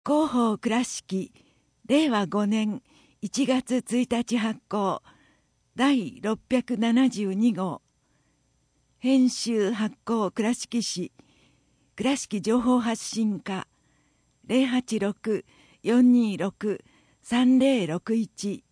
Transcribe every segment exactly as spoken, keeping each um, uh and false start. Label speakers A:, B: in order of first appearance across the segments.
A: 広報倉敷れいわごねんいちがつついたち発行だいろっぴゃくななじゅうにごう、編集発行倉敷市倉敷情報発信課 ゼロはちろく よんにーろく さんぜろろくいち。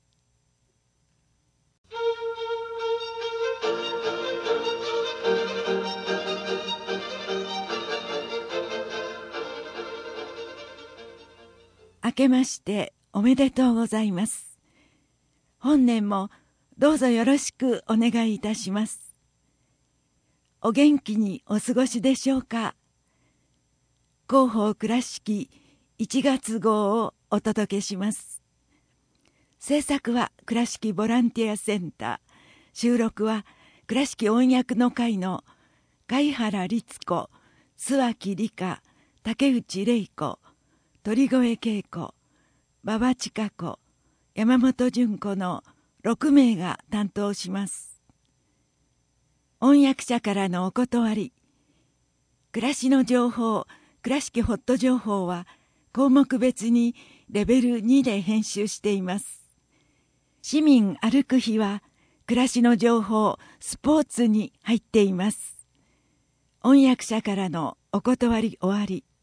A: 明けましておめでとうございます。本年もどうぞよろしくお願いいたします。お元気にお過ごしでしょうか。広報倉敷いちがつごうをお届けします。制作は倉敷ボランティアセンター、収録は倉敷音訳の会の貝原律子、諏訪理香、竹内玲子、鳥越恵子、馬場千佳子、山本純子のろくめいが担当します。音訳者からのお断り。暮らしの情報、倉敷ホット情報は項目別にレベルにで編集しています。市民歩く日は暮らしの情報、スポーツに入っています。音訳者からのお断り終わり。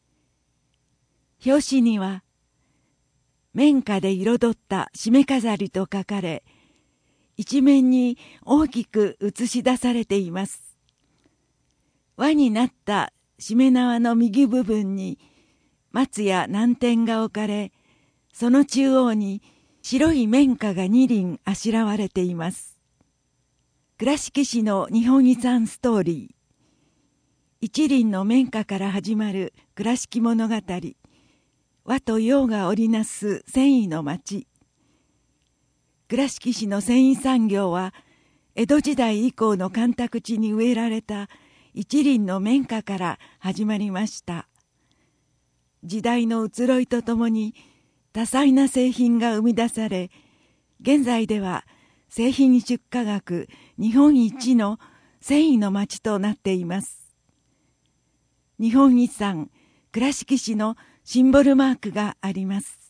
A: 表紙には綿花で彩った締め飾りと書かれ、一面に大きく映し出されています。輪になった締め縄の右部分に松や南天が置かれ、その中央に白い綿花が二輪あしらわれています。倉敷市の日本遺産ストーリー。一輪の綿花から始まる倉敷物語。和と洋が織りなす繊維の町。倉敷市の繊維産業は江戸時代以降の干拓地に植えられた一輪の綿花から始まりました。時代の移ろいとともに多彩な製品が生み出され、現在では製品出荷額日本一の繊維の町となっています。日本遺産倉敷市のシンボルマークがあります。